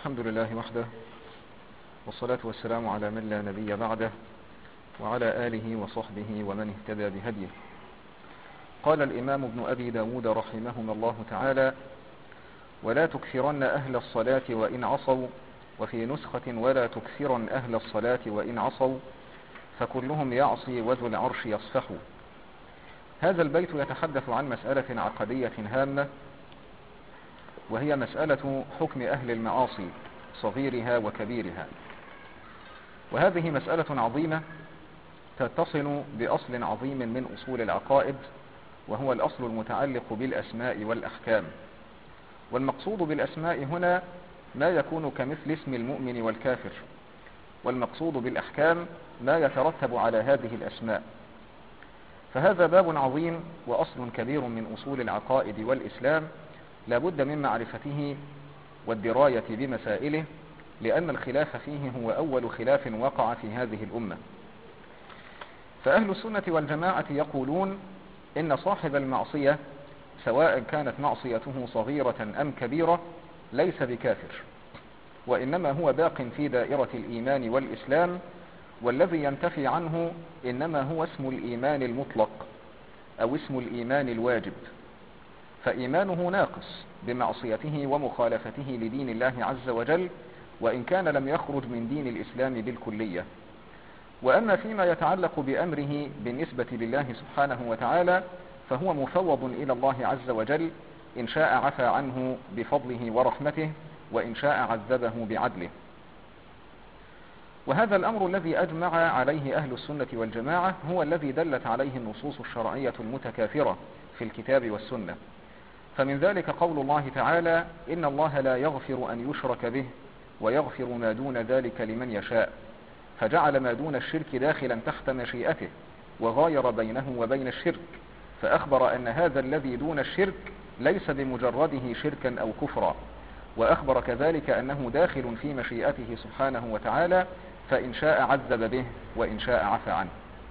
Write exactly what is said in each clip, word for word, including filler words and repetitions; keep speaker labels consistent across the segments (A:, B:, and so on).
A: الحمد لله وحده، والصلاة والسلام على من لا نبي بعده، وعلى آله وصحبه ومن اهتدى بهديه. قال الإمام ابن أبي داود رحمهما الله تعالى: ولا تكثرن أهل الصلاة وإن عصوا، وفي نسخة ولا تكثرن أهل الصلاة وإن عصوا، فكلهم يعصي وذو العرش يصفح. هذا البيت يتحدث عن مسألة عقدية هامة، وهي مسألة حكم أهل المعاصي صغيرها وكبيرها. وهذه مسألة عظيمة تتصل بأصل عظيم من أصول العقائد، وهو الأصل المتعلق بالأسماء والأحكام. والمقصود بالأسماء هنا ما يكون كمثل اسم المؤمن والكافر، والمقصود بالأحكام ما يترتب على هذه الأسماء. فهذا باب عظيم وأصل كبير من أصول العقائد والإسلام، لا بد من معرفته والدراية بمسائله، لأن الخلاف فيه هو أول خلاف وقع في هذه الأمة. فأهل السنة والجماعة يقولون إن صاحب المعصية سواء كانت معصيته صغيرة أم كبيرة ليس بكافر، وإنما هو باق في دائرة الإيمان والإسلام، والذي ينتفي عنه إنما هو اسم الإيمان المطلق أو اسم الإيمان الواجب، فإيمانه ناقص بمعصيته ومخالفته لدين الله عز وجل، وإن كان لم يخرج من دين الإسلام بالكلية. وأما فيما يتعلق بأمره بالنسبة لله سبحانه وتعالى فهو مفوض إلى الله عز وجل، إن شاء عفى عنه بفضله ورحمته، وإن شاء عذبه بعدله. وهذا الأمر الذي أجمع عليه أهل السنة والجماعة هو الذي دلت عليه النصوص الشرعية المتكاثرة في الكتاب والسنة. فمن ذلك قول الله تعالى: إن الله لا يغفر أن يشرك به ويغفر ما دون ذلك لمن يشاء، فجعل ما دون الشرك داخلا تحت مشيئته، وغاير بينه وبين الشرك، فأخبر أن هذا الذي دون الشرك ليس بمجرده شركا أو كفرا، وأخبر كذلك أنه داخل في مشيئته سبحانه وتعالى، فإن شاء عذب به وإن شاء عفى عنه.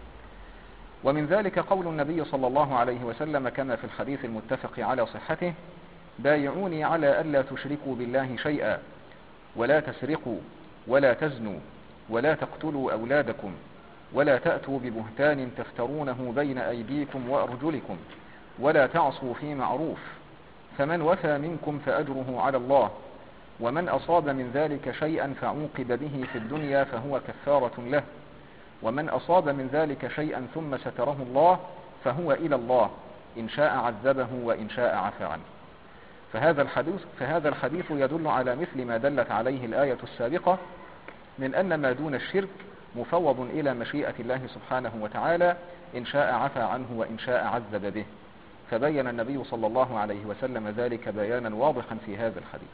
A: ومن ذلك قول النبي صلى الله عليه وسلم كما في الحديث المتفق على صحته: بايعوني على ألا تشركوا بالله شيئا، ولا تسرقوا، ولا تزنوا، ولا تقتلوا أولادكم، ولا تأتوا ببهتان تفترونه بين أيديكم وأرجلكم، ولا تعصوا في معروف، فمن وفى منكم فأجره على الله، ومن أصاب من ذلك شيئا فعوقب به في الدنيا فهو كفارة له، ومن أصاب من ذلك شيئا ثم ستره الله فهو إلى الله، إن شاء عذبه وإن شاء عفى عنه. فهذا الحديث, فهذا الحديث يدل على مثل ما دلت عليه الآية السابقة من أن ما دون الشرك مفوض إلى مشيئة الله سبحانه وتعالى، إن شاء عفى عنه وإن شاء عذب به. فبين النبي صلى الله عليه وسلم ذلك بيانا واضحا في هذا الحديث.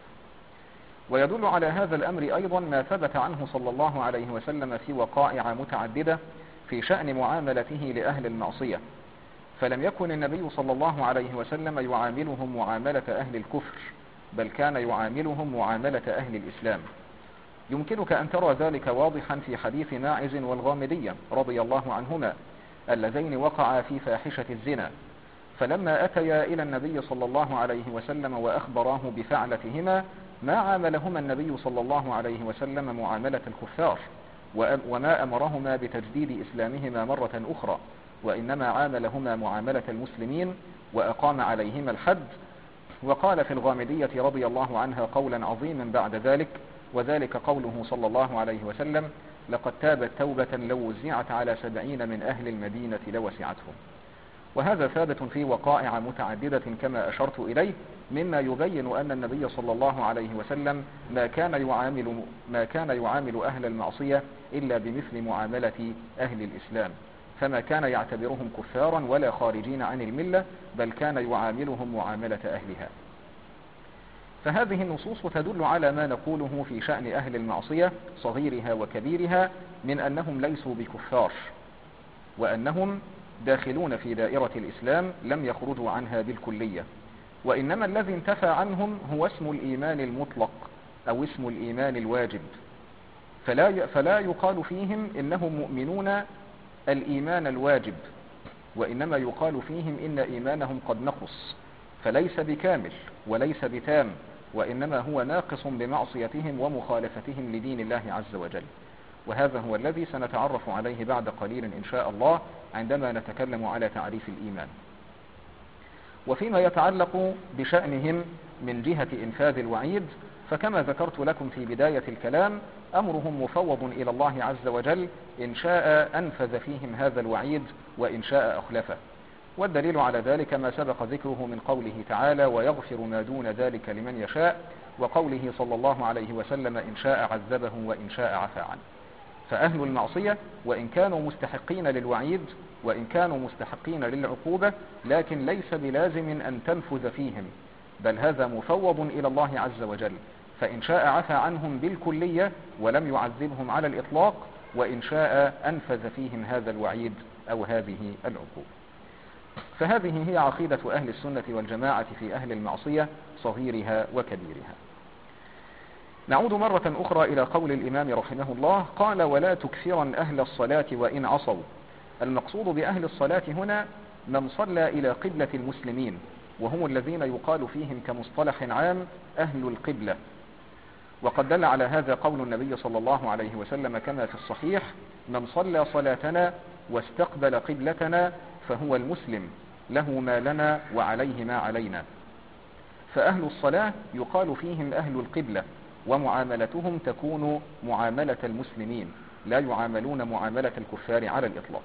A: ويدل على هذا الأمر أيضا ما ثبت عنه صلى الله عليه وسلم في وقائع متعددة في شأن معاملته لأهل المعصية، فلم يكن النبي صلى الله عليه وسلم يعاملهم معاملة أهل الكفر، بل كان يعاملهم معاملة أهل الإسلام. يمكنك أن ترى ذلك واضحا في حديث ماعز والغامدية رضي الله عنهما، اللذين وقعا في فاحشة الزنا، فلما أتيا إلى النبي صلى الله عليه وسلم وأخبراه بفعلتهما ما عاملهما النبي صلى الله عليه وسلم معاملة الكفار، وما أمرهما بتجديد إسلامهما مرة أخرى، وإنما عاملهما معاملة المسلمين وأقام عليهما الحد. وقال في الغامدية رضي الله عنها قولا عظيما بعد ذلك، وذلك قوله صلى الله عليه وسلم: لقد تابت توبة لو وزعت على سبعين من أهل المدينة لوسعتهم. وهذا ثابت في وقائع متعددة كما أشرت إليه، مما يبين أن النبي صلى الله عليه وسلم ما كان يعامل, ما كان يعامل أهل المعصية إلا بمثل معاملة أهل الإسلام، فما كان يعتبرهم كفارا ولا خارجين عن الملة، بل كان يعاملهم معاملة أهلها. فهذه النصوص تدل على ما نقوله في شأن أهل المعصية صغيرها وكبيرها من أنهم ليسوا بكفار، وأنهم داخلون في دائرة الإسلام لم يخرجوا عنها بالكلية، وإنما الذي انتفى عنهم هو اسم الإيمان المطلق أو اسم الإيمان الواجب، فلا, فلا يقال فيهم إنهم مؤمنون الإيمان الواجب، وإنما يقال فيهم إن إيمانهم قد نقص، فليس بكامل وليس بتام، وإنما هو ناقص بمعصيتهم ومخالفتهم لدين الله عز وجل. وهذا هو الذي سنتعرف عليه بعد قليل إن شاء الله عندما نتكلم على تعريف الإيمان. وفيما يتعلق بشأنهم من جهة إنفاذ الوعيد، فكما ذكرت لكم في بداية الكلام أمرهم مفوض إلى الله عز وجل، إن شاء أنفذ فيهم هذا الوعيد وإن شاء أخلفه. والدليل على ذلك ما سبق ذكره من قوله تعالى: ويغفر ما دون ذلك لمن يشاء، وقوله صلى الله عليه وسلم: إن شاء عذبه وإن شاء عفى عنه. فأهل المعصية وإن كانوا مستحقين للوعيد وإن كانوا مستحقين للعقوبة، لكن ليس بلازم أن تنفذ فيهم، بل هذا مفوض إلى الله عز وجل، فإن شاء عفى عنهم بالكلية ولم يعذبهم على الإطلاق، وإن شاء أنفذ فيهم هذا الوعيد أو هذه العقوبة. فهذه هي عقيدة أهل السنة والجماعة في أهل المعصية صغيرها وكبيرها. نعود مرة أخرى إلى قول الإمام رحمه الله، قال: ولا تكثرن أهل الصلاة وإن عصوا. المقصود بأهل الصلاة هنا من صلى إلى قبلة المسلمين، وهم الذين يقال فيهم كمصطلح عام أهل القبلة. وقد دل على هذا قول النبي صلى الله عليه وسلم كما في الصحيح: من صلى صلاتنا واستقبل قبلتنا فهو المسلم، له ما لنا وعليه ما علينا. فأهل الصلاة يقال فيهم أهل القبلة، ومعاملتهم تكون معاملة المسلمين، لا يعاملون معاملة الكفار على الإطلاق.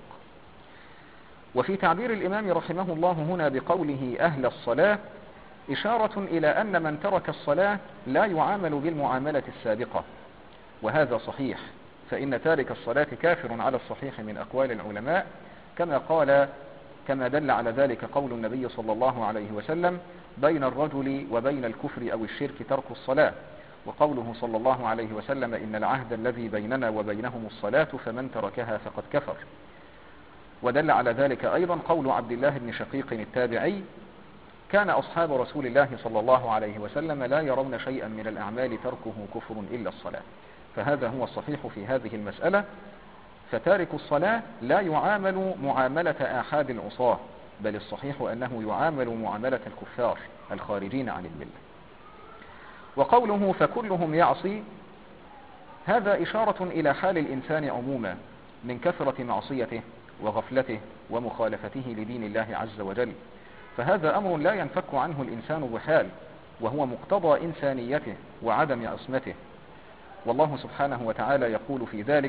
A: وفي تعبير الإمام رحمه الله هنا بقوله أهل الصلاة إشارة إلى أن من ترك الصلاة لا يعامل بالمعاملة السابقة، وهذا صحيح، فإن تارك الصلاة كافر على الصحيح من أقوال العلماء، كما قال كما دل على ذلك قول النبي صلى الله عليه وسلم: بين الرجل وبين الكفر أو الشرك ترك الصلاة، وقوله صلى الله عليه وسلم: إن العهد الذي بيننا وبينهم الصلاة فمن تركها فقد كفر. ودل على ذلك أيضا قول عبد الله بن شقيق التابعي: كان أصحاب رسول الله صلى الله عليه وسلم لا يرون شيئا من الأعمال تركه كفر إلا الصلاة. فهذا هو الصحيح في هذه المسألة، فتارك الصلاة لا يعامل معاملة آحاد العصاة، بل الصحيح أنه يعامل معاملة الكفار الخارجين عن الملة. وقوله فكلهم يعصي، هذا إشارة إلى حال الإنسان عموما من كثرة معصيته وغفلته ومخالفته لدين الله عز وجل، فهذا أمر لا ينفك عنه الإنسان بحال، وهو مقتضى إنسانيته وعدم عصمته. والله سبحانه وتعالى يقول في ذلك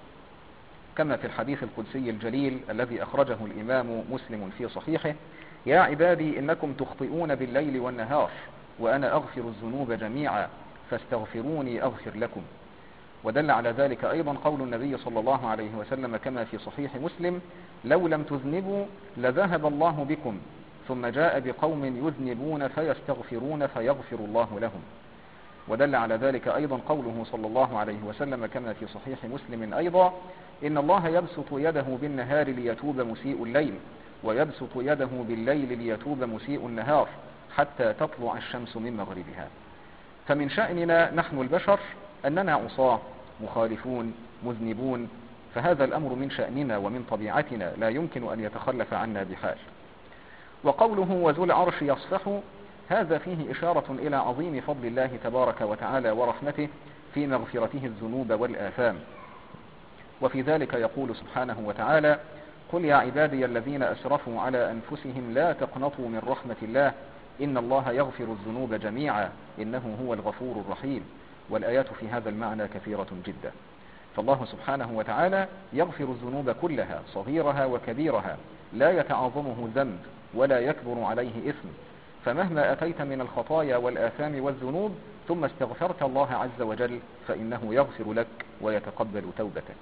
A: كما في الحديث القدسي الجليل الذي أخرجه الإمام مسلم في صحيحه: يا عبادي إنكم تخطئون بالليل والنهار وأنا أغفر الذنوب جميعا فاستغفروني أغفر لكم. ودل على ذلك أيضا قول النبي صلى الله عليه وسلم كما في صحيح مسلم: لو لم تذنبوا لذهب الله بكم ثم جاء بقوم يذنبون فيستغفرون فيغفر الله لهم. ودل على ذلك أيضا قوله صلى الله عليه وسلم كما في صحيح مسلم أيضا: إن الله يبسط يده بالنهار ليتوب مسيء الليل ويبسط يده بالليل ليتوب مسيء النهار حتى تطلع الشمس من مغربها. فمن شأننا نحن البشر أننا عصاة مخالفون مذنبون، فهذا الأمر من شأننا ومن طبيعتنا لا يمكن أن يتخلف عنا بحال. وقوله وذو العرش يصفح، هذا فيه إشارة إلى عظيم فضل الله تبارك وتعالى ورحمته في مغفرته الذنوب والآثام. وفي ذلك يقول سبحانه وتعالى: قل يا عبادي الذين أسرفوا على أنفسهم لا تقنطوا من رحمة الله إن الله يغفر الذنوب جميعا إنه هو الغفور الرحيم. والآيات في هذا المعنى كثيرة جدا. فالله سبحانه وتعالى يغفر الذنوب كلها صغيرها وكبيرها، لا يتعاظمه ذنب ولا يكبر عليه إثم، فمهما أتيت من الخطايا والآثام والذنوب ثم استغفرت الله عز وجل فإنه يغفر لك ويتقبل توبتك.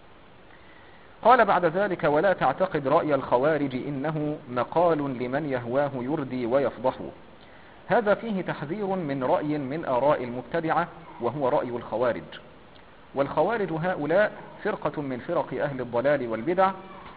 A: قال بعد ذلك: ولا تعتقد رأي الخوارج إنه مقال لمن يهواه يردي ويفضح. هذا فيه تحذير من رأي من آراء المبتدعة، وهو رأي الخوارج. والخوارج هؤلاء فرقة من فرق أهل الضلال والبدع،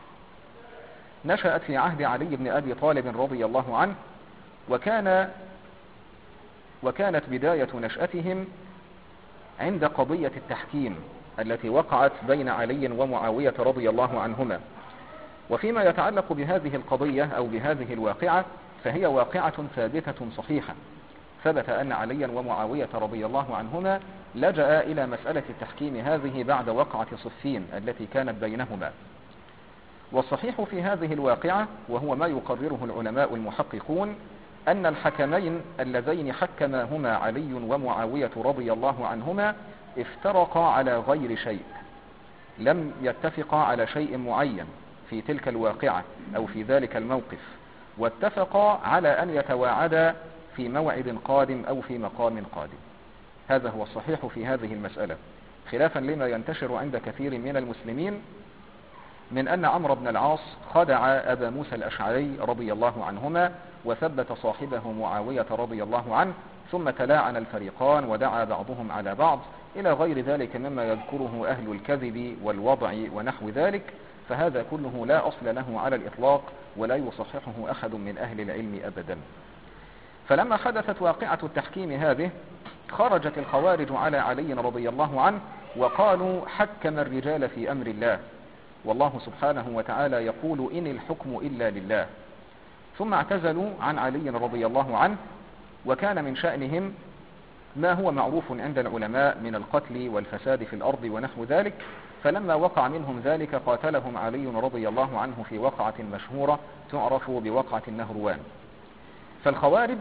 A: نشأت في عهد علي بن أبي طالب رضي الله عنه، وكان وكانت بداية نشأتهم عند قضية التحكيم التي وقعت بين علي ومعاوية رضي الله عنهما. وفيما يتعلق بهذه القضية أو بهذه الواقعة فهي واقعة ثابتة صحيحة، ثبت أن عليا ومعاوية رضي الله عنهما لجأ إلى مسألة التحكيم هذه بعد وقعة صفين التي كانت بينهما. والصحيح في هذه الواقعة، وهو ما يقرره العلماء المحققون، أن الحكمين اللذين حكماهما علي ومعاوية رضي الله عنهما افترقا على غير شيء، لم يتفقا على شيء معين في تلك الواقعة أو في ذلك الموقف، واتفقا على أن يتواعدا في موعد قادم أو في مقام قادم. هذا هو الصحيح في هذه المسألة، خلافا لما ينتشر عند كثير من المسلمين من أن عمرو بن العاص خدع أبا موسى الأشعري رضي الله عنهما وثبت صاحبه معاوية رضي الله عنه، ثم تلاعن الفريقان ودعا بعضهم على بعض إلى غير ذلك مما يذكره أهل الكذب والوضع ونحو ذلك. فهذا كله لا أصل له على الإطلاق ولا يصححه أحد من أهل العلم أبدا. فلما حدثت واقعة التحكيم هذه خرجت الخوارج على علي رضي الله عنه وقالوا حكم الرجال في أمر الله، والله سبحانه وتعالى يقول إن الحكم إلا لله. ثم اعتزلوا عن علي رضي الله عنه، وكان من شأنهم ما هو معروف عند العلماء من القتل والفساد في الأرض ونحو ذلك. فلما وقع منهم ذلك قاتلهم علي رضي الله عنه في وقعة مشهورة تعرف بوقعة النهروان. فالخوارج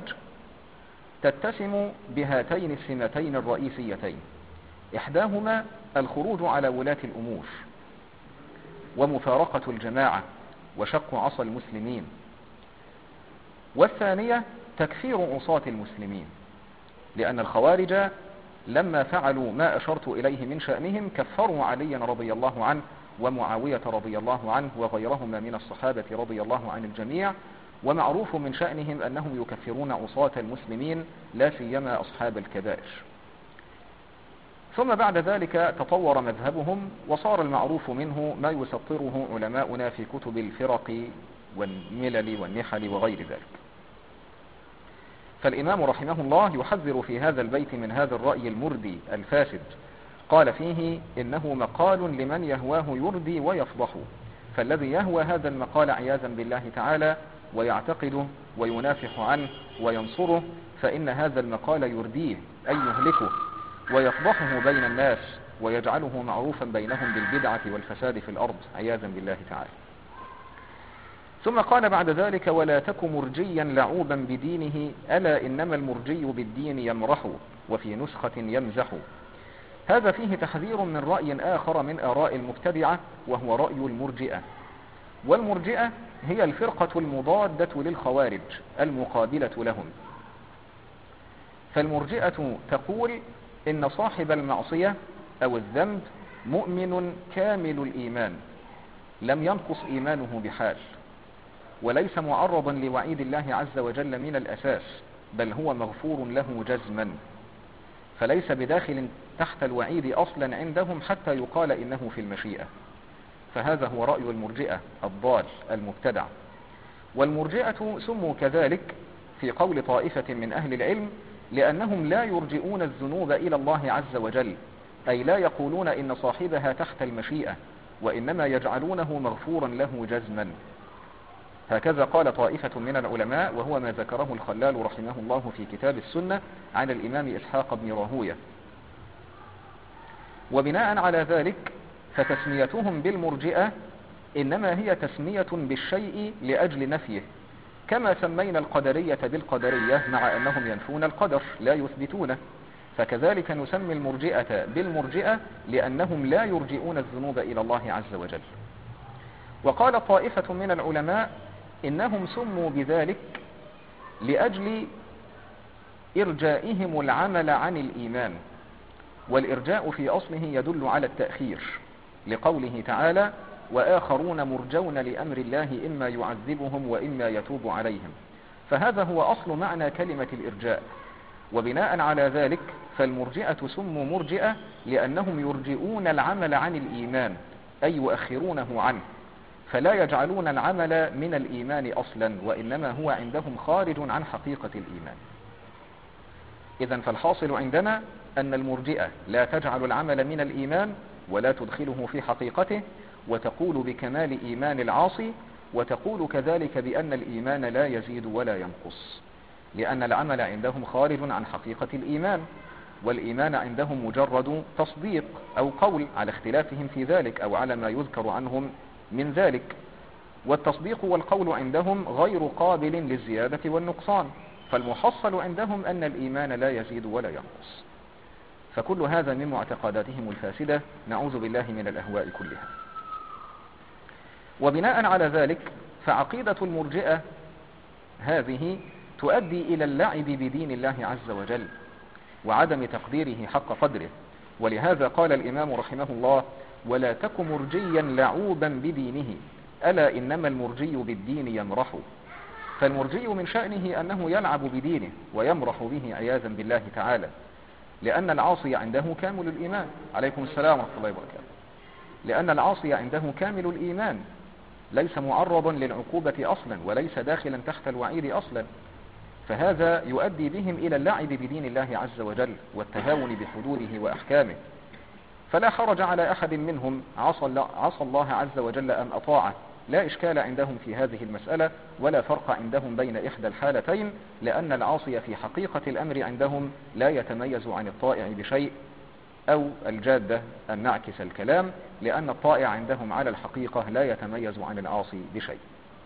A: تتسم بهاتين السمتين الرئيسيتين، إحداهما الخروج على ولاة الأمور ومفارقة الجماعة وشق عصا المسلمين، والثانية تكفير عصاة المسلمين، لأن الخوارج لما فعلوا ما أشرت إليه من شأنهم كفروا عليا رضي الله عنه ومعاوية رضي الله عنه وغيرهما من الصحابة رضي الله عن الجميع، ومعروف من شأنهم أنهم يكفرون عصاة المسلمين لا سيما أصحاب الكبائر. ثم بعد ذلك تطور مذهبهم وصار المعروف منه ما يسطره علماؤنا في كتب الفرق والملل والنحل وغير ذلك. فالإمام رحمه الله يحذر في هذا البيت من هذا الرأي المردي الفاسد، قال فيه إنه مقال لمن يهواه يردي ويفضح، فالذي يهوى هذا المقال عياذا بالله تعالى ويعتقده وينافح عنه وينصره فإن هذا المقال يرديه أي يهلكه ويفضحه بين الناس ويجعله معروفا بينهم بالبدعة والفساد في الأرض عياذا بالله تعالى. ثم قال بعد ذلك ولا تك مرجيا لعوبا بدينه ألا إنما المرجي بالدين يمرح وفي نسخة يمزح. هذا فيه تحذير من رأي آخر من آراء المبتدعة وهو رأي المرجئة. والمرجئة هي الفرقة المضادة للخوارج المقابلة لهم. فالمرجئة تقول إن صاحب المعصية أو الذنب مؤمن كامل الإيمان لم ينقص إيمانه بحال، وليس معرضا لوعيد الله عز وجل من الأساس، بل هو مغفور له جزما، فليس بداخل تحت الوعيد أصلا عندهم حتى يقال إنه في المشيئة. فهذا هو رأي المرجئة الضال المبتدع. والمرجئة سموا كذلك في قول طائفة من أهل العلم لأنهم لا يرجئون الذنوب إلى الله عز وجل، أي لا يقولون إن صاحبها تحت المشيئة، وإنما يجعلونه مغفورا له جزما. هكذا قال طائفة من العلماء، وهو ما ذكره الخلال رحمه الله في كتاب السنة عن الإمام إسحاق بن راهوية. وبناء على ذلك فتسميتهم بالمرجئة إنما هي تسمية بالشيء لأجل نفيه، كما سمينا القدرية بالقدرية مع أنهم ينفون القدر لا يثبتونه، فكذلك نسمي المرجئة بالمرجئة لأنهم لا يرجئون الذنوب إلى الله عز وجل. وقال طائفة من العلماء إنهم سموا بذلك لأجل إرجائهم العمل عن الإيمان، والإرجاء في أصله يدل على التأخير، لقوله تعالى وآخرون مرجون لأمر الله إما يعذبهم وإما يتوب عليهم. فهذا هو أصل معنى كلمة الإرجاء. وبناء على ذلك فالمرجئة سموا مرجئة لأنهم يرجئون العمل عن الإيمان، أي يؤخرونه عنه، فلا يجعلون العمل من الإيمان أصلا، وإنما هو عندهم خارج عن حقيقة الإيمان. إذن فالحاصل عندنا أن المرجئة لا تجعل العمل من الإيمان ولا تدخله في حقيقته، وتقول بكمال إيمان العاصي، وتقول كذلك بأن الإيمان لا يزيد ولا ينقص. لأن العمل عندهم خارج عن حقيقة الإيمان، والإيمان عندهم مجرد تصديق أو قول على اختلافهم في ذلك أو على ما يذكر عنهم من ذلك. والتصديق والقول عندهم غير قابل للزيادة والنقصان، فالمحصل عندهم أن الإيمان لا يزيد ولا ينقص. فكل هذا من معتقداتهم الفاسدة، نعوذ بالله من الأهواء كلها. وبناء على ذلك فعقيدة المرجئة هذه تؤدي إلى اللعب بدين الله عز وجل وعدم تقديره حق قدره. ولهذا قال الإمام رحمه الله: ولا تك مرجيا لعوبا بدينه، ألا إنما المرجي بالدين يمرح. فالمرجي من شأنه أنه يلعب بدينه ويمرح به عياذا بالله تعالى، لأن العاصي عنده كامل الإيمان. عليكم السلام ورحمة الله وبركاته. لأن العاصي عنده كامل الإيمان، ليس معرضا للعقوبة أصلا وليس داخلا تحت الوعيد أصلا، فهذا يؤدي بهم إلى اللعب بدين الله عز وجل والتهاون بحدوده وأحكامه. فلا حرج على أحد منهم عصى الله عز وجل أم أطاعه، لا إشكال عندهم في هذه المسألة، ولا فرق عندهم بين إحدى الحالتين، لأن العاصي في حقيقة الأمر عندهم لا يتميز عن الطائع بشيء، أو الجادة أن نعكس الكلام، لأن الطائع عندهم على الحقيقة لا يتميز عن العاصي بشيء.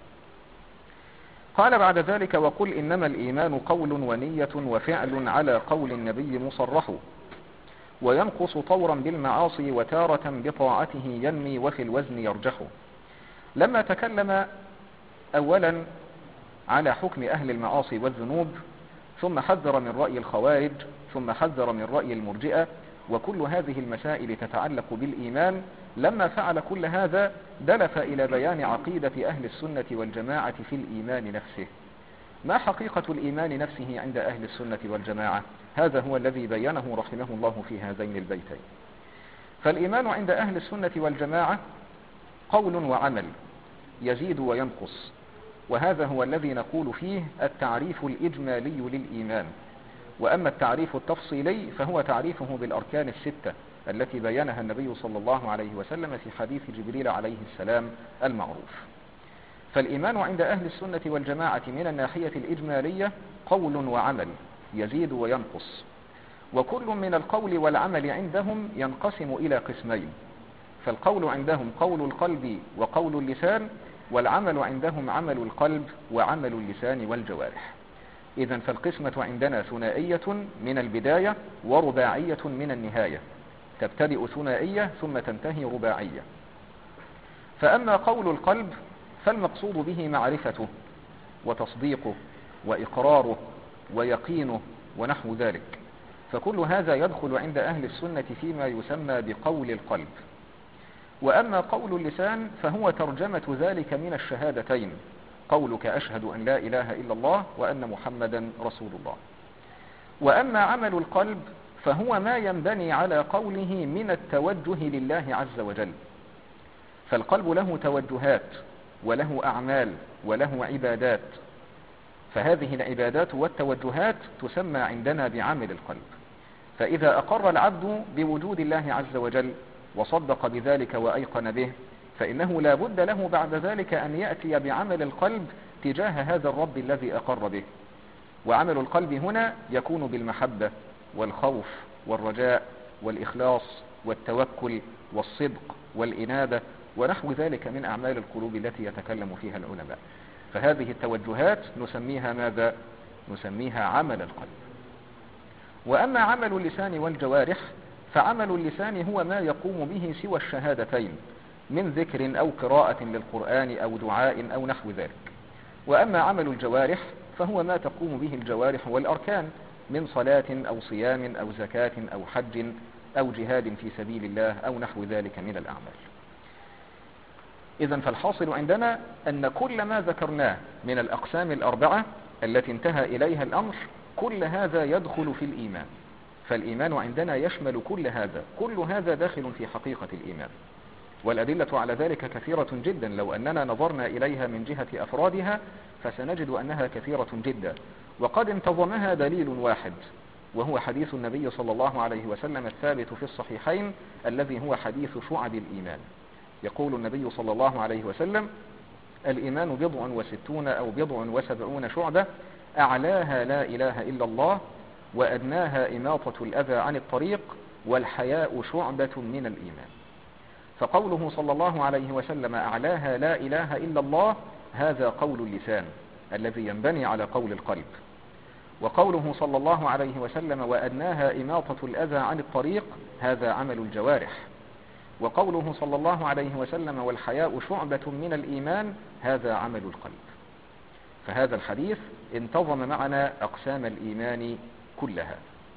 A: قال بعد ذلك: وقل إنما الإيمان قول ونية وفعل على قول النبي مصرح، وينقص طورا بالمعاصي وتارة بطاعته ينمي وفي الوزن يرجح. لما تكلم أولا على حكم أهل المعاصي والذنوب، ثم حذر من رأي الخوارج، ثم حذر من رأي المرجئة، وكل هذه المسائل تتعلق بالإيمان، لما فعل كل هذا دلف إلى بيان عقيدة أهل السنة والجماعة في الإيمان نفسه. ما حقيقة الإيمان نفسه عند أهل السنة والجماعة؟ هذا هو الذي بينه رحمه الله في هذين البيتين. فالإيمان عند أهل السنة والجماعة قول وعمل يزيد وينقص، وهذا هو الذي نقول فيه التعريف الإجمالي للإيمان. وأما التعريف التفصيلي فهو تعريفه بالأركان الستة التي بينها النبي صلى الله عليه وسلم في حديث جبريل عليه السلام المعروف. فالإيمان عند أهل السنة والجماعة من الناحية الإجمالية قول وعمل يزيد وينقص، وكل من القول والعمل عندهم ينقسم إلى قسمين. فالقول عندهم قول القلب وقول اللسان، والعمل عندهم عمل القلب وعمل اللسان والجوارح. إذن فالقسمة عندنا ثنائية من البداية ورباعية من النهاية، تبتدئ ثنائية ثم تنتهي رباعية. فأما قول القلب فالمقصود به معرفته وتصديقه وإقراره ويقينه ونحو ذلك، فكل هذا يدخل عند أهل السنة فيما يسمى بقول القلب. وأما قول اللسان فهو ترجمة ذلك من الشهادتين، قولك أشهد أن لا إله إلا الله وأن محمدا رسول الله. وأما عمل القلب فهو ما ينبني على قوله من التوجه لله عز وجل. فالقلب له توجهات وله أعمال وله عبادات، فهذه العبادات والتوجهات تسمى عندنا بعمل القلب. فإذا أقر العبد بوجود الله عز وجل وصدق بذلك وأيقن به، فإنه لا بد له بعد ذلك أن يأتي بعمل القلب تجاه هذا الرب الذي أقر به. وعمل القلب هنا يكون بالمحبة والخوف والرجاء والإخلاص والتوكل والصدق والإنابة ونحو ذلك من أعمال القلوب التي يتكلم فيها العلماء. فهذه التوجهات نسميها ماذا؟ نسميها عمل القلب. وأما عمل اللسان والجوارح فعمل اللسان هو ما يقوم به سوى الشهادتين من ذكر أو قراءة للقرآن أو دعاء أو نحو ذلك. وأما عمل الجوارح فهو ما تقوم به الجوارح والأركان من صلاة أو صيام أو زكاة أو حج أو جهاد في سبيل الله أو نحو ذلك من الأعمال. إذن فالحاصل عندنا أن كل ما ذكرناه من الأقسام الأربعة التي انتهى إليها الأمر كل هذا يدخل في الإيمان. فالإيمان عندنا يشمل كل هذا، كل هذا داخل في حقيقة الإيمان. والأدلة على ذلك كثيرة جدا، لو أننا نظرنا إليها من جهة أفرادها فسنجد أنها كثيرة جدا، وقد انتظمها دليل واحد وهو حديث النبي صلى الله عليه وسلم الثابت في الصحيحين الذي هو حديث شعب الإيمان. يقول النبي صلى الله عليه وسلم: الإيمان بضع وستون أو بضع وسبعون شعبة، أعلاها لا إله إلا الله، وأدناها إماطة الأذى عن الطريق، والحياء شعبة من الإيمان. فقوله صلى الله عليه وسلم أعلاها لا إله إلا الله، هذا قول اللسان الذي ينبني على قول القلب. وقوله صلى الله عليه وسلم وأدناها إماطة الأذى عن الطريق، هذا عمل الجوارح. وقوله صلى الله عليه وسلم والحياء شعبة من الإيمان، هذا عمل القلب. فهذا الحديث انتظم معنا أقسام الإيمان كلها.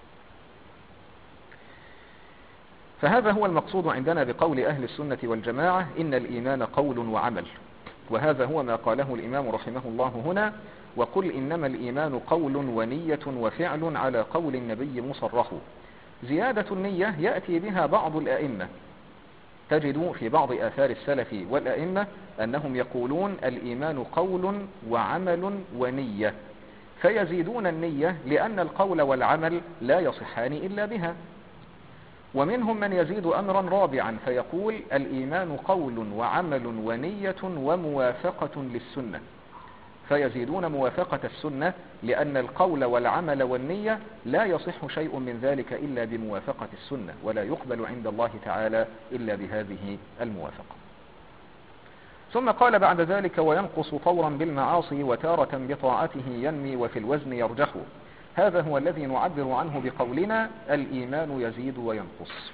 A: فهذا هو المقصود عندنا بقول أهل السنة والجماعة إن الإيمان قول وعمل، وهذا هو ما قاله الإمام رحمه الله هنا: وقل إنما الإيمان قول ونية وفعل على قول النبي مصرح. زيادة النية يأتي بها بعض الأئمة، تجد في بعض آثار السلف والأئمة أنهم يقولون الإيمان قول وعمل ونية، فيزيدون النية لأن القول والعمل لا يصحان إلا بها. ومنهم من يزيد أمرا رابعا فيقول الإيمان قول وعمل ونية وموافقة للسنة، فيزيدون موافقة السنة لأن القول والعمل والنية لا يصح شيء من ذلك إلا بموافقة السنة، ولا يقبل عند الله تعالى إلا بهذه الموافقة. ثم قال بعد ذلك وينقص طورا بالمعاصي وتارة بطاعته ينمي وفي الوزن يرجح. هذا هو الذي نعبر عنه بقولنا الإيمان يزيد وينقص.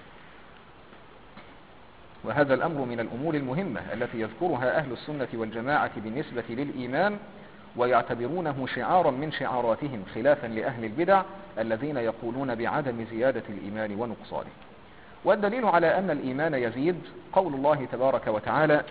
A: وهذا الأمر من الأمور المهمة التي يذكرها أهل السنة والجماعة بالنسبة للإيمان، ويعتبرونه شعارا من شعاراتهم، خلافا لأهل البدع الذين يقولون بعدم زيادة الإيمان ونقصانه. والدليل على أن الإيمان يزيد قول الله تبارك وتعالى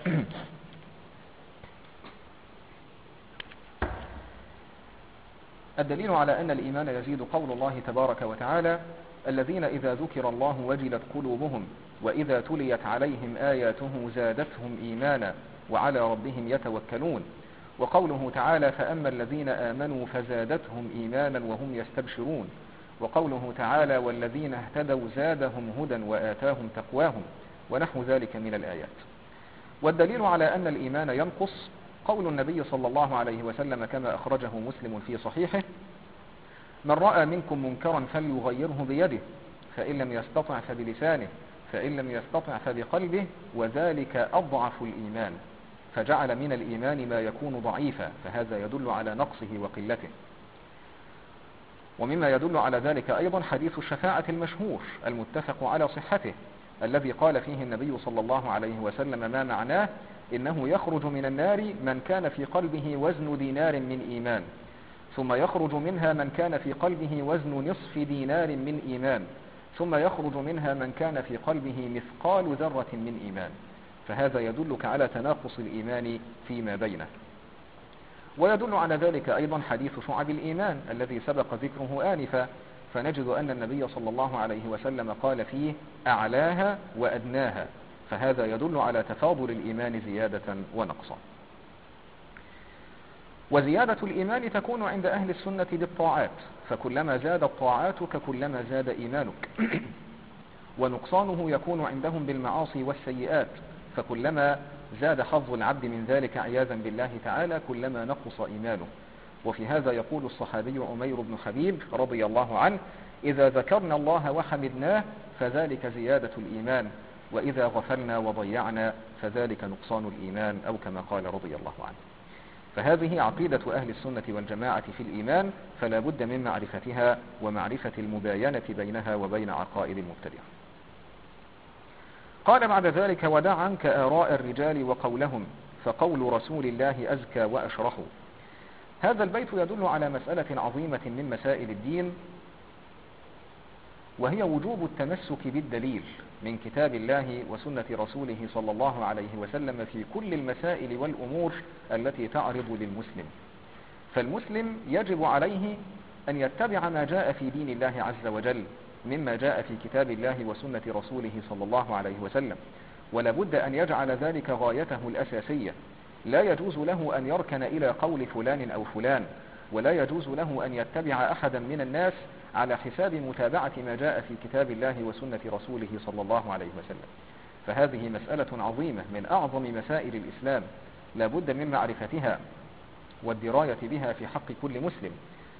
A: الدليل على أن الإيمان يزيد قول الله تبارك وتعالى الذين إذا ذكر الله وجلت قلوبهم وإذا تليت عليهم آياته زادتهم إيمانا وعلى ربهم يتوكلون. وقوله تعالى فأما الذين آمنوا فزادتهم إيمانا وهم يستبشرون. وقوله تعالى والذين اهتدوا زادهم هدى وآتاهم تقواهم، ونحو ذلك من الآيات. والدليل على أن الإيمان ينقص قول النبي صلى الله عليه وسلم كما أخرجه مسلم في صحيحه من رأى منكم منكرا فليغيره بيده، فإن لم يستطع فبلسانه، فإن لم يستطع فبقلبه، وذلك أضعف الإيمان. فجعل من الإيمان ما يكون ضعيفا، فهذا يدل على نقصه وقلته. ومما يدل على ذلك أيضا حديث الشفاعة المشهور المتفق على صحته، الذي قال فيه النبي صلى الله عليه وسلم ما معناه إنه يخرج من النار من كان في قلبه وزن دينار من إيمان، ثم يخرج منها من كان في قلبه وزن نصف دينار من إيمان، ثم يخرج منها من كان في قلبه مثقال ذرة من إيمان. فهذا يدلك على تناقص الإيمان فيما بينه. ويدل على ذلك أيضا حديث شعب الإيمان الذي سبق ذكره آنفا، فنجد أن النبي صلى الله عليه وسلم قال فيه أعلاها وأدناها، فهذا يدل على تفاضل الإيمان زيادة ونقصا. وزيادة الإيمان تكون عند أهل السنة بالطاعات، فكلما زادت طاعاتك كلما زاد إيمانك. ونقصانه يكون عندهم بالمعاصي والسيئات، فكلما زاد حظ العبد من ذلك عياذا بالله تعالى كلما نقص إيمانه. وفي هذا يقول الصحابي عمير بن حبيب رضي الله عنه إذا ذكرنا الله وحمدناه فذلك زيادة الإيمان، وإذا غفلنا وضيعنا فذلك نقصان الإيمان، أو كما قال رضي الله عنه. فهذه عقيدة أهل السنة والجماعة في الإيمان، فلا بد من معرفتها ومعرفة المباينة بينها وبين عقائد المبتدعة. قال بعد ذلك ودع عنك آراء الرجال وقولهم فقول رسول الله أزكى وأشرح. هذا البيت يدل على مسألة عظيمة من مسائل الدين، وهي وجوب التمسك بالدليل من كتاب الله وسنة رسوله صلى الله عليه وسلم في كل المسائل والأمور التي تعرض للمسلم. فالمسلم يجب عليه أن يتبع ما جاء في دين الله عز وجل مما جاء في كتاب الله وسنة رسوله صلى الله عليه وسلم، ولا بد أن يجعل ذلك غايته الأساسية. لا يجوز له أن يركن إلى قول فلان أو فلان، ولا يجوز له أن يتبع أحدا من الناس على حساب متابعة ما جاء في كتاب الله وسنة رسوله صلى الله عليه وسلم. فهذه مسألة عظيمة من أعظم مسائل الإسلام، لا بد من معرفتها والدراية بها في حق كل مسلم.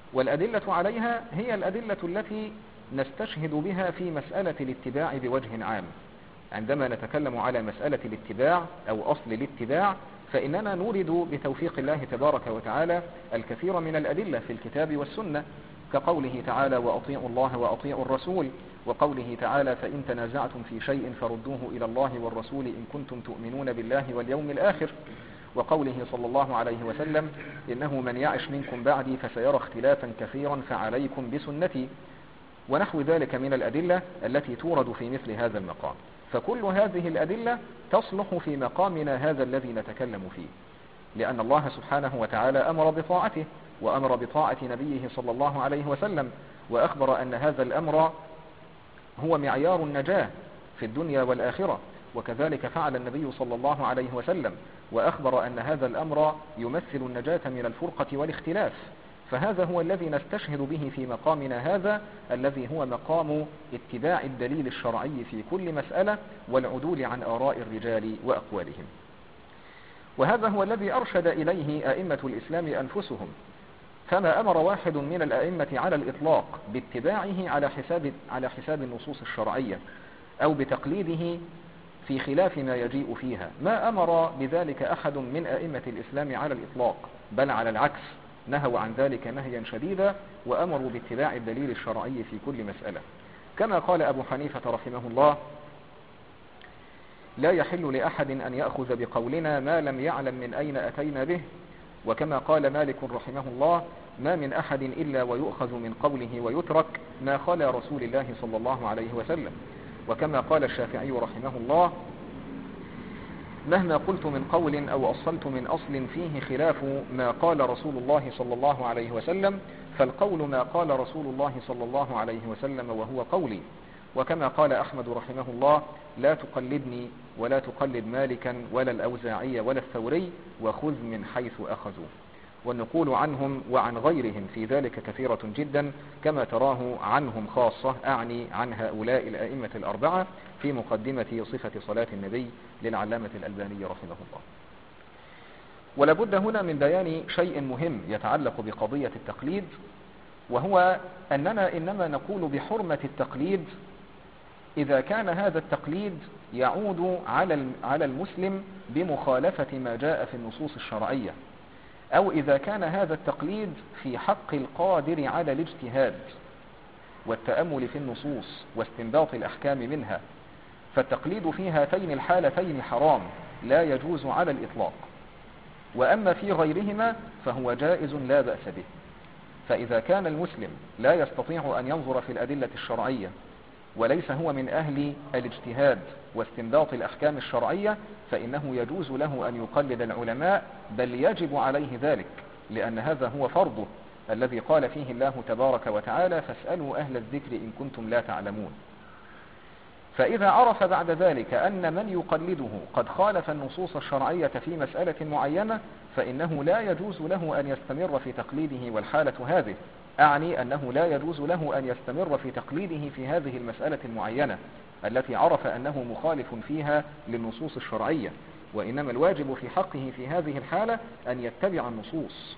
A: والأدلة عليها هي الأدلة التي نستشهد بها في مسألة الاتباع بوجه عام. عندما نتكلم على مسألة الاتباع أو أصل الاتباع فإننا نورد بتوفيق الله تبارك وتعالى الكثير من الأدلة في الكتاب والسنة، كقوله تعالى وأطيعوا الله وأطيعوا الرسول، وقوله تعالى فإن تنازعتم في شيء فردوه إلى الله والرسول إن كنتم تؤمنون بالله واليوم الآخر، وقوله صلى الله عليه وسلم إنه من يعش منكم بعدي فسيرى اختلافا كثيرا فعليكم بسنتي، ونحو ذلك من الأدلة التي تورد في مثل هذا المقام. فكل هذه الأدلة تصلح في مقامنا هذا الذي نتكلم فيه، لأن الله سبحانه وتعالى أمر بطاعته وأمر بطاعة نبيه صلى الله عليه وسلم، وأخبر أن هذا الأمر هو معيار النجاة في الدنيا والآخرة، وكذلك فعل النبي صلى الله عليه وسلم، وأخبر أن هذا الأمر يمثل النجاة من الفرقة والاختلاف. فهذا هو الذي نستشهد به في مقامنا هذا، الذي هو مقام اتباع الدليل الشرعي في كل مسألة والعدول عن آراء الرجال وأقوالهم. وهذا هو الذي أرشد إليه أئمة الإسلام أنفسهم، فما أمر واحد من الأئمة على الإطلاق باتباعه على حساب على حساب النصوص الشرعية أو بتقليده في خلاف ما يجيء فيها، ما أمر بذلك أحد من أئمة الإسلام على الإطلاق، بل على العكس نهوا عن ذلك نهيا شديدا وأمروا باتباع الدليل الشرعي في كل مسألة. كما قال أبو حنيفة رحمه الله لا يحل لأحد أن يأخذ بقولنا ما لم يعلم من أين أتينا به، وكما قال مالك رحمه الله ما من أحد إلا ويؤخذ من قوله ويترك ما خلا رسول الله صلى الله عليه وسلم، وكما قال الشافعي رحمه الله مهما قلت من قول أو أصلت من أصل فيه خلاف ما قال رسول الله صلى الله عليه وسلم فالقول ما قال رسول الله صلى الله عليه وسلم وهو قولي. وكما قال أحمد رحمه الله لا تقلدني ولا تقلد مالكا ولا الأوزاعي ولا الثوري وخذ من حيث أخذوا. والنقول عنهم وعن غيرهم في ذلك كثيرة جدا، كما تراه عنهم خاصة، أعني عن هؤلاء الأئمة الأربعة في مقدمة صفة صلاة النبي للعلامة الألباني رحمه الله. ولابد هنا من بيان شيء مهم يتعلق بقضية التقليد، وهو أننا إنما نقول بحرمة التقليد إذا كان هذا التقليد يعود على المسلم بمخالفة ما جاء في النصوص الشرعية، أو إذا كان هذا التقليد في حق القادر على الاجتهاد والتأمل في النصوص واستنباط الأحكام منها، فالتقليد في هاتين الحالتين حرام لا يجوز على الإطلاق. وأما في غيرهما فهو جائز لا بأس به. فإذا كان المسلم لا يستطيع أن ينظر في الأدلة الشرعية وليس هو من أهل الاجتهاد واستنباط الأحكام الشرعية فإنه يجوز له أن يقلد العلماء، بل يجب عليه ذلك، لأن هذا هو فرضه الذي قال فيه الله تبارك وتعالى فاسألوا أهل الذكر إن كنتم لا تعلمون. فإذا عرف بعد ذلك أن من يقلده قد خالف النصوص الشرعية في مسألة معينة فإنه لا يجوز له أن يستمر في تقليده. والحالة هذه أعني أنه لا يجوز له أن يستمر في تقليده في هذه المسألة المعينة التي عرف أنه مخالف فيها للنصوص الشرعية، وإنما الواجب في حقه في هذه الحالة أن يتبع النصوص،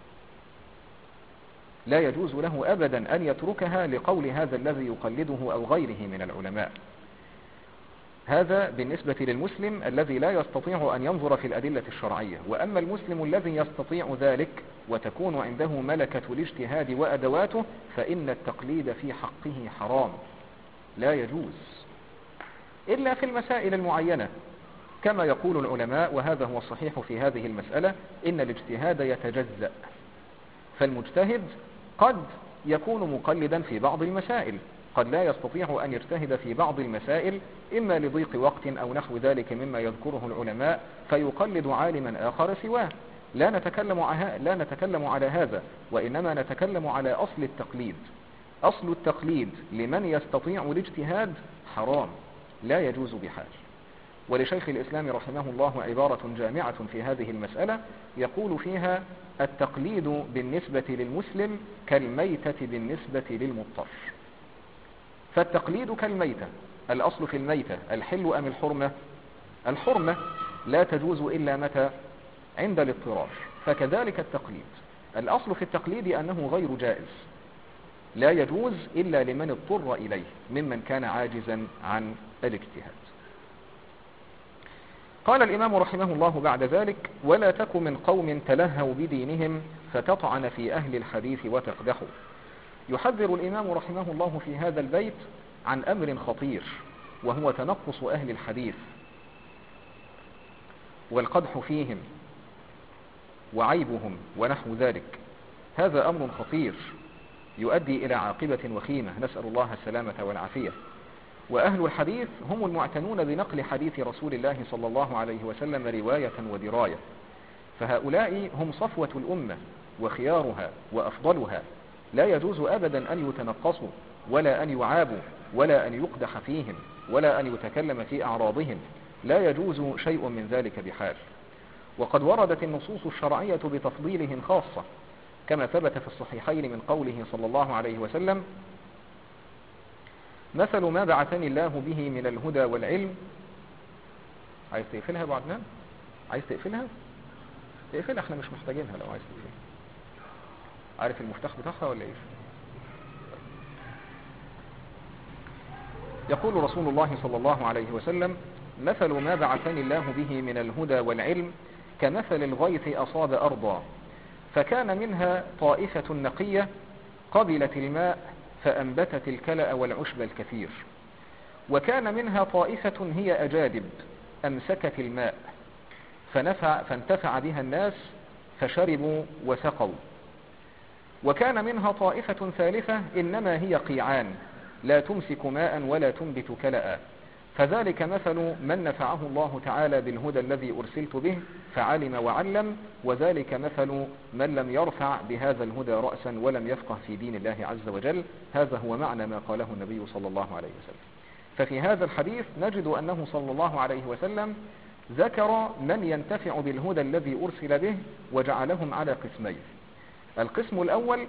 A: لا يجوز له أبدا أن يتركها لقول هذا الذي يقلده أو غيره من العلماء. هذا بالنسبة للمسلم الذي لا يستطيع أن ينظر في الأدلة الشرعية. وأما المسلم الذي يستطيع ذلك وتكون عنده ملكة الاجتهاد وأدواته فإن التقليد في حقه حرام لا يجوز إلا في المسائل المعينة، كما يقول العلماء وهذا هو الصحيح في هذه المسألة إن الاجتهاد يتجزأ، فالمجتهد قد يكون مقلدا في بعض المسائل، قد لا يستطيع أن يجتهد في بعض المسائل إما لضيق وقت أو نحو ذلك مما يذكره العلماء فيقلد عالما آخر سواه. لا نتكلم لا نتكلم على هذا، وإنما نتكلم على أصل التقليد. أصل التقليد لمن يستطيع الاجتهاد حرام لا يجوز بحال. ولشيخ الإسلام رحمه الله عبارة جامعة في هذه المسألة يقول فيها التقليد بالنسبة للمسلم كالميتة بالنسبة للمضطر. فالتقليد كالميتة، الأصل في الميتة الحل أم الحرمة؟ الحرمة لا تجوز إلا متى؟ عند الاضطرار. فكذلك التقليد الأصل في التقليد أنه غير جائز، لا يجوز إلا لمن اضطر إليه ممن كان عاجزا عن الاجتهاد. قال الإمام رحمه الله بعد ذلك: ولا تك من قوم تلهوا بدينهم فتطعن في أهل الحديث وتقدحوا. يحذر الإمام رحمه الله في هذا البيت عن أمر خطير، وهو تنقص أهل الحديث والقدح فيهم وعيبهم ونحو ذلك. هذا أمر خطير يؤدي إلى عاقبة وخيمة، نسأل الله السلامة والعافية. وأهل الحديث هم المعتنون بنقل حديث رسول الله صلى الله عليه وسلم رواية ودراية، فهؤلاء هم صفوة الأمة وخيارها وأفضلها، لا يجوز أبدا أن يتنقصوا ولا أن يعابوا ولا أن يقدح فيهم ولا أن يتكلم في أعراضهم، لا يجوز شيء من ذلك بحال. وقد وردت النصوص الشرعية بتفضيلهم خاصة، كما ثبت في الصحيحين من قوله صلى الله عليه وسلم: مثل ما بعثني الله به من الهدى والعلم. عايز تقفلها يا ابو عدنان؟ عايز تقفلها؟ تقفلها، احنا مش محتاجينها لو عايز تقفلها. عارف المفتاح بتاعها ولا ايه؟ يقول رسول الله صلى الله عليه وسلم: مثل ما بعثني الله به من الهدى والعلم كمثل الغيث أصاب أرضا فكان منها طائفة نقية قبلت الماء فأنبتت الكلأ والعشب الكثير، وكان منها طائفة هي أجادب أمسكت الماء فنفع فانتفع بها الناس فشربوا وسقوا، وكان منها طائفة ثالثة إنما هي قيعان لا تمسك ماء ولا تنبت كلأ، فذلك مثل من نفعه الله تعالى بالهدى الذي أرسلت به فعلم وعلم، وذلك مثل من لم يرفع بهذا الهدى رأسا ولم يفقه في دين الله عز وجل. هذا هو معنى ما قاله النبي صلى الله عليه وسلم. ففي هذا الحديث نجد أنه صلى الله عليه وسلم ذكر من ينتفع بالهدى الذي أرسل به وجعلهم على قسمين. القسم الأول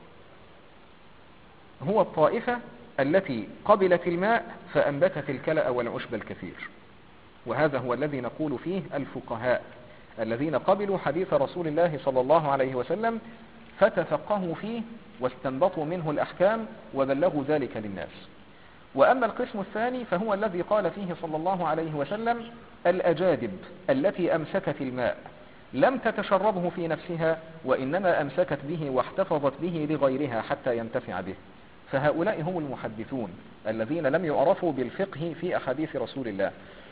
A: هو الطائفة التي قبلت الماء فأنبتت الكلأ والعشب الكثير، وهذا هو الذي نقول فيه الفقهاء الذين قبلوا حديث رسول الله صلى الله عليه وسلم فتفقهوا فيه واستنبطوا منه الأحكام وبلغوا ذلك للناس. وأما القسم الثاني فهو الذي قال فيه صلى الله عليه وسلم الأجادب التي أمسكت الماء لم تتشربه في نفسها وإنما أمسكت به واحتفظت به لغيرها حتى ينتفع به، فهؤلاء هم المحدثون الذين لم يعرفوا بالفقه في أحاديث رسول الله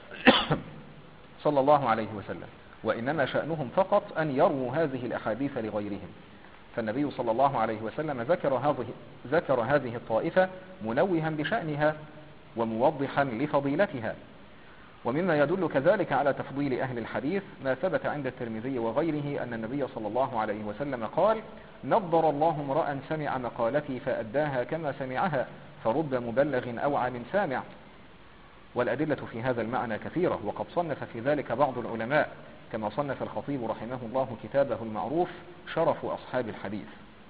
A: صلى الله عليه وسلم، وإنما شأنهم فقط أن يروا هذه الأحاديث لغيرهم. فالنبي صلى الله عليه وسلم ذكر هذه, ذكر هذه الطائفة منوها بشأنها وموضحا لفضيلتها. ومما يدل كذلك على تفضيل أهل الحديث ما ثبت عند الترمذي وغيره أن النبي صلى الله عليه وسلم قال: نضر الله امرأ سمع مقالتي فأداها كما سمعها فرب مبلغ أوعى من سامع. والأدلة في هذا المعنى كثيرة، وقد صنف في ذلك بعض العلماء كما صنف الخطيب رحمه الله كتابه المعروف شرف أصحاب الحديث.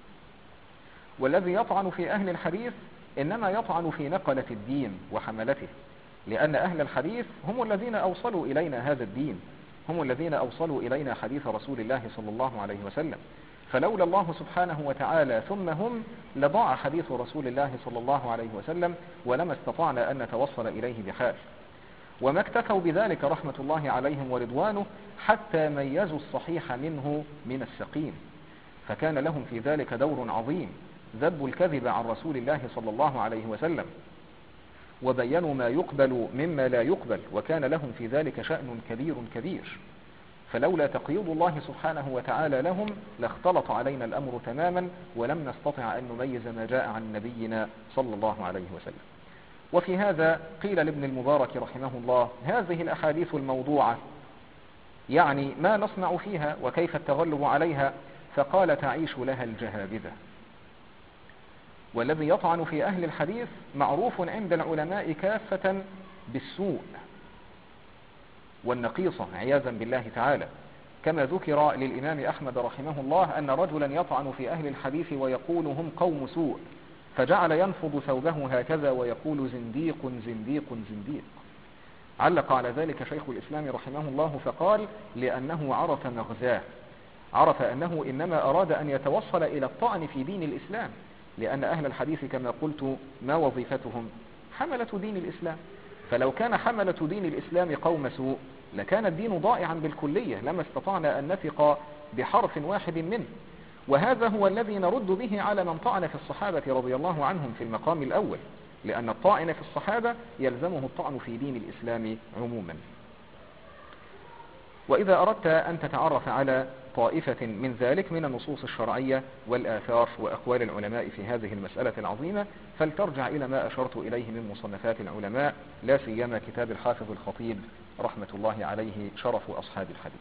A: والذي يطعن في أهل الحديث إنما يطعن في نقلة الدين وحملته، لأن أهل الحديث هم الذين أوصلوا إلينا هذا الدين، هم الذين أوصلوا إلينا حديث رسول الله صلى الله عليه وسلم، فلولا الله سبحانه وتعالى ثم هم لضاع حديث رسول الله صلى الله عليه وسلم ولما استطعنا أن نتوصل إليه بحال. وما اكتفوا بذلك رحمة الله عليهم ورضوانه حتى ميزوا الصحيح منه من السقيم، فكان لهم في ذلك دور عظيم، ذب الكذب عن رسول الله صلى الله عليه وسلم، وبينوا ما يقبل مما لا يقبل، وكان لهم في ذلك شأن كبير كبير. فلولا تقييض الله سبحانه وتعالى لهم لاختلط علينا الأمر تماما ولم نستطع أن نميز ما جاء عن نبينا صلى الله عليه وسلم. وفي هذا قيل لابن المبارك رحمه الله: هذه الأحاديث الموضوعة يعني ما نصنع فيها وكيف التغلب عليها؟ فقال: تعيش لها الجهابذة. والذي يطعن في أهل الحديث معروف عند العلماء كافة بالسوء والنقيصة عياذا بالله تعالى، كما ذكر للإمام أحمد رحمه الله أن رجلا يطعن في أهل الحديث ويقول هم قوم سوء، فجعل ينفض ثوبه هكذا ويقول زنديق زنديق زنديق. علق على ذلك شيخ الإسلام رحمه الله فقال: لأنه عرف مغزاه، عرف أنه إنما أراد أن يتوصل إلى الطعن في دين الإسلام، لأن أهل الحديث كما قلت ما وظيفتهم؟ حملة دين الإسلام. فلو كان حملة دين الإسلام قوم سوء لكان الدين ضائعا بالكلية، لما استطعنا أن نثق بحرف واحد منه. وهذا هو الذي نرد به على من طعن في الصحابة رضي الله عنهم في المقام الأول، لأن الطاعن في الصحابة يلزمه الطعن في دين الإسلام عموما. وإذا أردت أن تتعرف على طائفة من ذلك من النصوص الشرعية والآثار وأقوال العلماء في هذه المسألة العظيمة فلترجع إلى ما أشرت إليه من مصنفات العلماء، لا سيما كتاب الحافظ الخطيب رحمة الله عليه شرف أصحاب الحديث.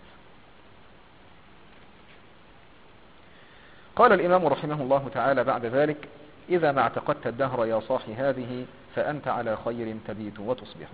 A: قال الإمام رحمه الله تعالى بعد ذلك: إذا ما اعتقدت الدهر يا صاح هذه فأنت على خير تبيت وتصبح.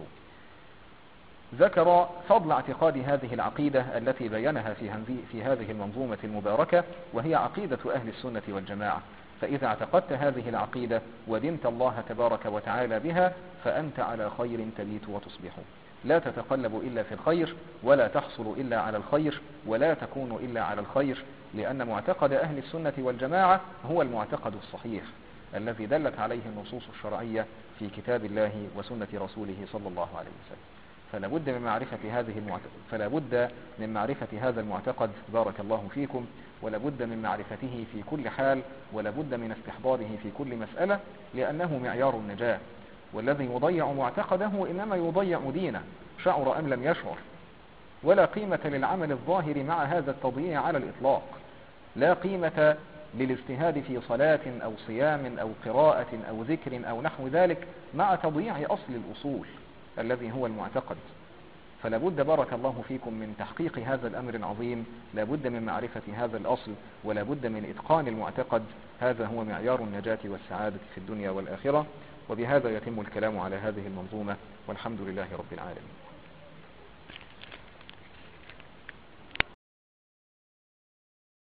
A: ذكر فضل اعتقاد هذه العقيدة التي بينها في هذه المنظومة المباركة، وهي عقيدة أهل السنة والجماعة. فإذا اعتقدت هذه العقيدة ودنت الله تبارك وتعالى بها فأنت على خير تبيت وتصبح، لا تتقلب إلا في الخير، ولا تحصل إلا على الخير، ولا تكون إلا على الخير، لأن معتقد أهل السنة والجماعة هو المعتقد الصحيح الذي دلت عليه النصوص الشرعية في كتاب الله وسنة رسوله صلى الله عليه وسلم. فلا بد من معرفة هذه المعتقد فلا بد من معرفة هذا المعتقد بارك الله فيكم، ولا بد من معرفته في كل حال، ولا بد من استحضاره في كل مسألة، لأنه معيار النجاة. والذي يضيع معتقده إنما يضيع دينه، شعر أم لم يشعر. ولا قيمة للعمل الظاهر مع هذا التضييع على الإطلاق، لا قيمة للاجتهاد في صلاة أو صيام أو قراءة أو ذكر أو نحو ذلك مع تضييع أصل الأصول الذي هو المعتقد. فلا بد بارك الله فيكم من تحقيق هذا الأمر العظيم، لا بد من معرفة هذا الأصل، ولا بد من إتقان المعتقد. هذا هو معيار النجاة والسعادة في الدنيا والآخرة. وبهذا يتم الكلام على هذه المنظومة، والحمد لله رب العالمين.